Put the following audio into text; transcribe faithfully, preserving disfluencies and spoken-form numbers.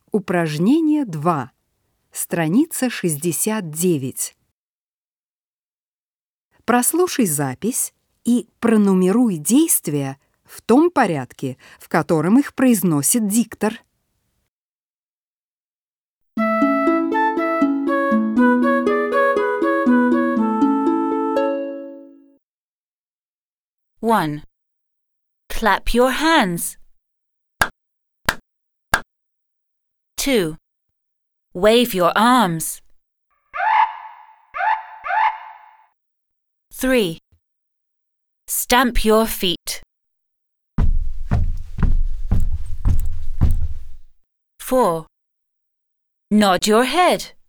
Упражнение два. Страница шестьдесят девять. Прослушай запись и пронумеруй действия в том порядке, в котором их произносит диктор. one. Clap your hands. two. Wave your arms. three. Stamp your feet. four. Nod your head.